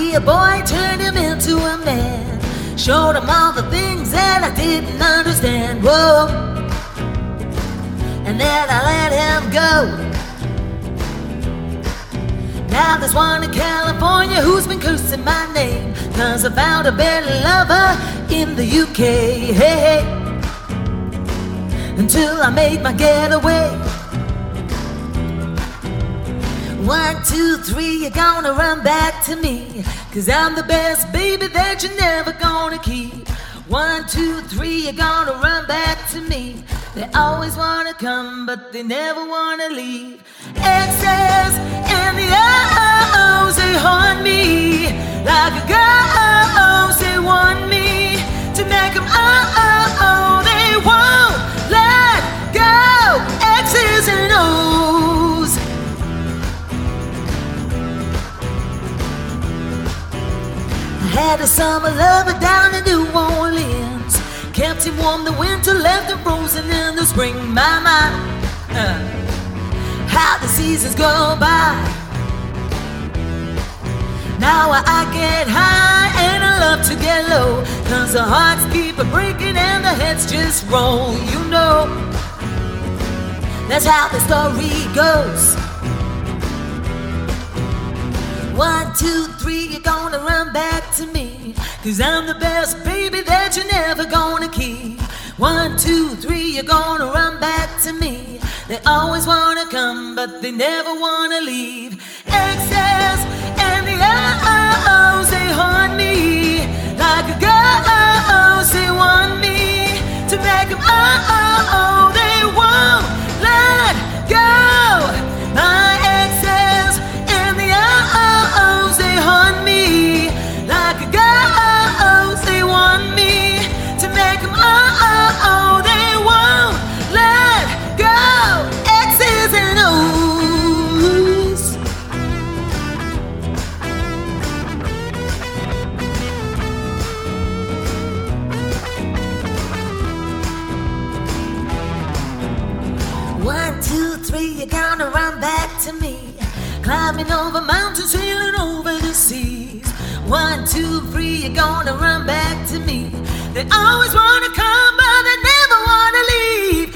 be a boy, turned him into a man. Showed him all the things that I didn't understand. Whoa. And then I let him go. Now there's one in California who's been cursing my name, 'cause I found a better lover in the UK. Hey, hey. Until I made my getaway. 1, 2, 3, you're gonna run back to me, 'cause I'm the best baby that you're never gonna keep. 1, 2, 3, you're gonna run back to me. They always wanna come, but they never wanna leave. Exes and the O's, they haunt me like a ghost. They want me to make them they won't let go. X's and O's. I had a summer lover down in New Orleans. Kept him warm the winter, left him frozen in the spring. My, how the seasons go by. Now I get high and I love to get low, 'cause the hearts keep breaking and the heads just roll. You know, that's how the story goes. 1, 2, 3, you're gonna run back to me, 'cause I'm the best baby that you're never gonna keep. 1, 2, 3, you're gonna run back to me. They always wanna come, but they never wanna leave. Exes and the O's, they haunt me like a ghost. They want me to make them they won't let go. My exes and the O's, they haunt me like a ghost. They want me to make them they won't let go. X's and O's. One, two, three, you're gonna run back to me. Climbing over mountains, sailing over the seas. 1, 2, 3, you're gonna run back to me. They always wanna come, but they never wanna leave.